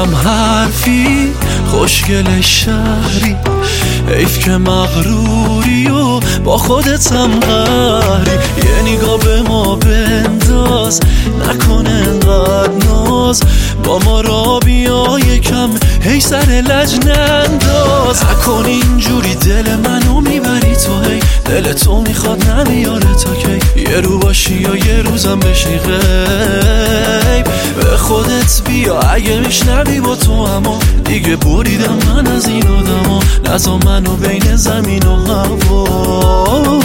هم حرفی خوشگل شهری، حیف که مغروری و با خودت هم قهری. یه نگاه به ما بنداز، نکن انقدر ناز، با ما را بیا یکم هی سر لج ننداز. نکن اینجوری دل منو میبری تو، هی دل تو میخواد نمیاره تا کی. یه رو باشی یا یه روزم بشی غیب، به خودت بیا اگه میشنوی با تو اما دیگه بریدم من از این آدما. نزا منو بین زمین و هوا.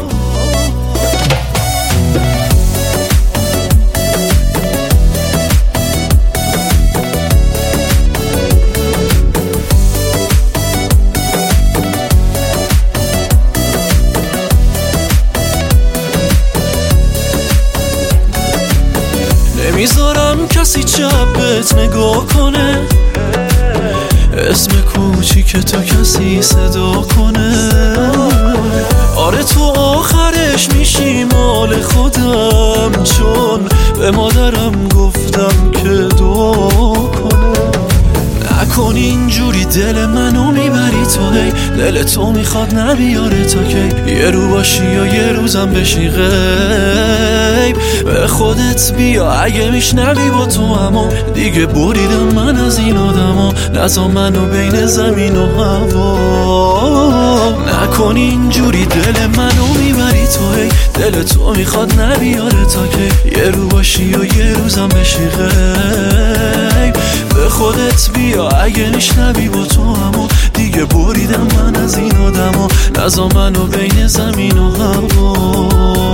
نمیذارم کسی چپت نگاه کنه، اسم کوچیک تو کسی صدا کنه. آره تو آخرش میشی مال خودم، چون به مادرم گفتم که دعا کنه. نکن اینجوری دل منو میبری تو، هی دل تو میخواد نبیاره تا کی. یه رو باشی یا یه روزم بشی غیب، به خودت بیا اگه میشنوی با تو اما دیگه بریدم من از این آدما. نزا منو بین زمین و هوا. نکن اینجوری دل منو میبری تو، هی دل تو میخواد نبیاره تا کی. یه رو باشی یا یه روزم بشی غیب، به خودت بیا اگه میشنوی با تو اما دیگه بریدم من از این آدما. نزا منو بین زمین و هوا.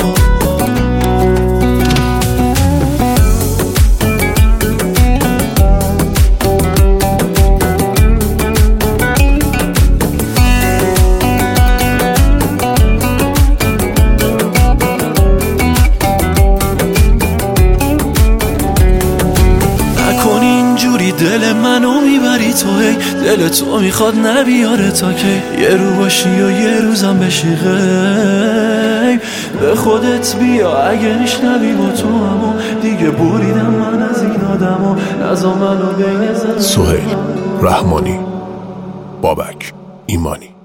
دل منو میبری تو، هی دل تو میخواد نبیاره تا کی. یه رو باشی یا یه روزم بشی غیب، به خودت بیا اگه میشنوی با تو اما دیگه بریدم من از این آدما. نزا منو بین زمین. سهیل رحمانی، بابک ایمانی.